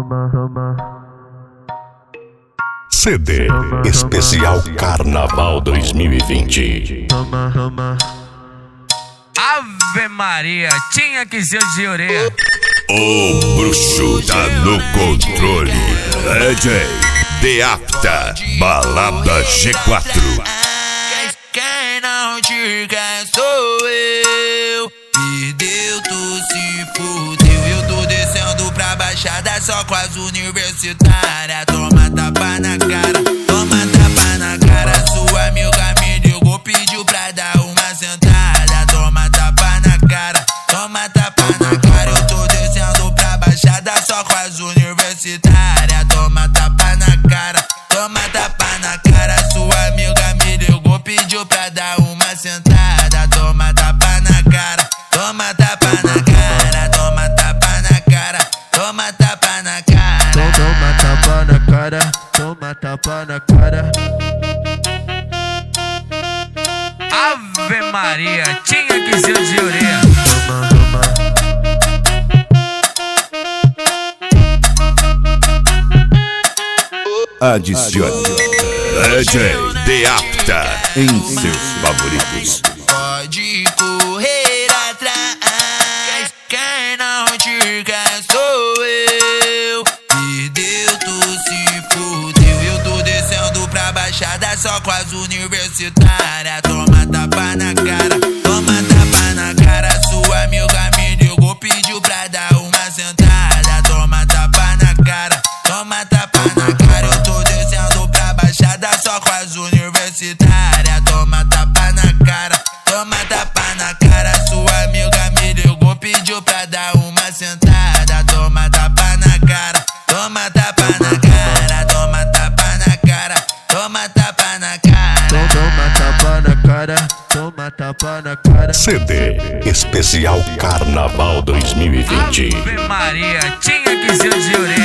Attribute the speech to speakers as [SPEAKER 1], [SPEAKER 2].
[SPEAKER 1] CD Especial Carnaval 2020.
[SPEAKER 2] Ave Maria, tinha que ser de orelha.
[SPEAKER 1] O bruxo tá no controle. DJ Deapta, Balada G4.
[SPEAKER 3] Quem não te quer sou eu. Perdeu, tu se fudeu. Eu tô descendo pra baixada só com as universitárias. Toma tapa na cara, toma tapa na cara. Sua amiga me ligou, pediu pra dar uma sentada. Toma tapa na cara, toma tapa na cara. Eu tô descendo pra baixada só com as universitárias. Toma tapa na cara, toma tapa na cara. Sua amiga me ligou, pediu pra dar uma sentada. Toma tapa na cara, toma tapa na cara. Toma tapa na cara, toma tapa na cara.
[SPEAKER 4] Toma tapa na cara, toma tapa na cara.
[SPEAKER 2] Ave Maria, tinha que ser de orelha.
[SPEAKER 1] Adicione DJ Deapta em seus favoritos.
[SPEAKER 3] Pode correr atrás, quem não te quer sou eu. Perdeu, tu se fudeu. Eu tô descendo pra baixada só com as universitárias. Toma tapa na cara, toma tapa na cara. Sua amiga me ligou, pediu pra dar uma sentada. Toma tapa na cara, toma tapa na cara. Eu tô descendo pra baixada só com as universitárias. Toma tapa na cara, toma tapa na cara. Sua amiga me ligou, pediu pra dar uma sentada. Toma tapa na cara, toma tapa na cara. Toma tapa na cara, toma tapa na cara.
[SPEAKER 4] Toma tapa na cara, toma tapa na cara.
[SPEAKER 1] CD Especial Carnaval 2020.
[SPEAKER 2] Ave Maria, tinha que ser de orelha.